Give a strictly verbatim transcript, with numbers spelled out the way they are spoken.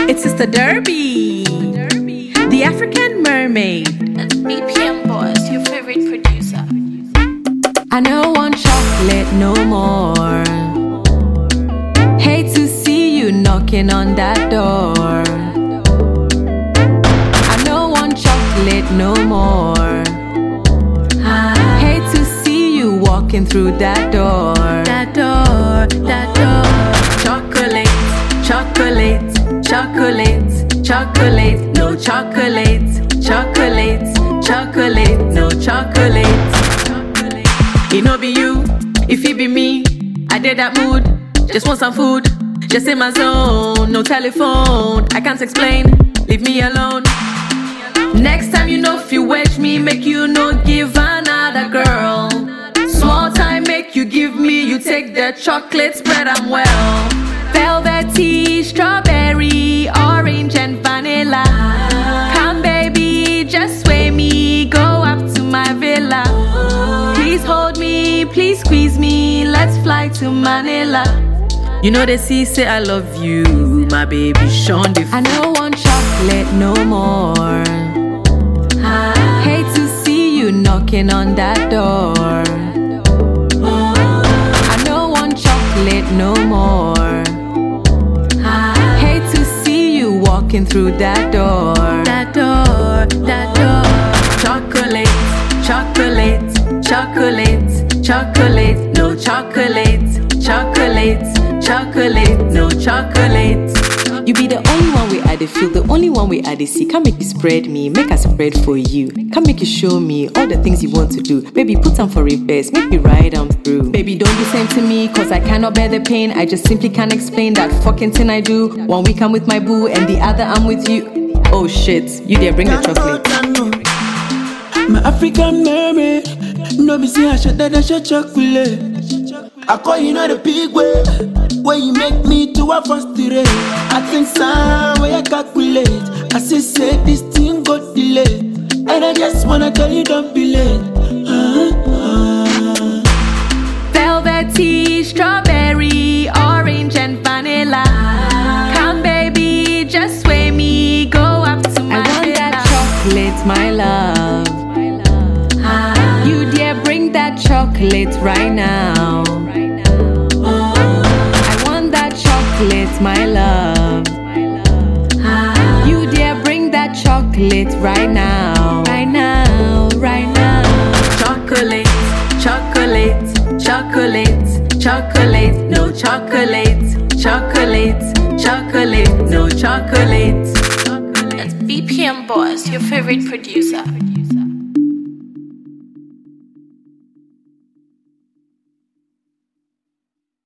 It's Sister Derby, the African mermaid. That's B P M Boss, your favorite producer. I don't want chocolate no more. Hate to see you knocking on that door. I don't want chocolate no more. Hate to see you walking through that door. That door, that door. Chocolate, chocolate, chocolate, chocolate, no chocolate, chocolate, chocolate, no chocolate. It no be you, if it be me, I did that mood. Just want some food, just in my zone. No telephone, I can't explain, leave me alone. Next time you know if you wedge me, make you no give another girl. Small time make you give me, you take the chocolate spread, I'm well. Velvety, strawberry, orange and vanilla. Come baby, just sway me, go up to my villa. Please hold me, please squeeze me, let's fly to Manila. You know they see say I love you, my baby Sean. I don't want chocolate no more. Hate to see you knocking on that door. I don't want chocolate no more. Hate to see you walking through that door. That door, that door. Chocolate, chocolate, chocolate, chocolate, no chocolate, chocolate, chocolate, no chocolate. You be the only one way I dey feel, the only one way I dey see. Come make you spread me, make I spread for you. Come make you show me all the things you want to do. Baby, put them for reverse, make me ride them through. Baby, don't be same to me, cause I cannot bear the pain. I just simply can't explain that fucking thing I do. One week I'm with my boo, and the other I'm with you. Oh shit, you there, bring the chocolate. My African mermaid, no be say I should that I should chocolate. I call you not a big way, where you make me to a frustrate. I think some way I calculate. I say say this thing got delayed, and I just wanna tell you don't be late. uh-huh. Velvety, strawberry, orange and vanilla. Come baby, just sway me, go up to my I want that chocolate, my love. You dear, bring that chocolate right now. I want that chocolate, my love. You dear, bring that chocolate right now. Right now, right now. Chocolate, chocolate, chocolate, chocolate, no chocolate, chocolate, chocolate, no chocolate. That's B P M Boss, your favorite producer.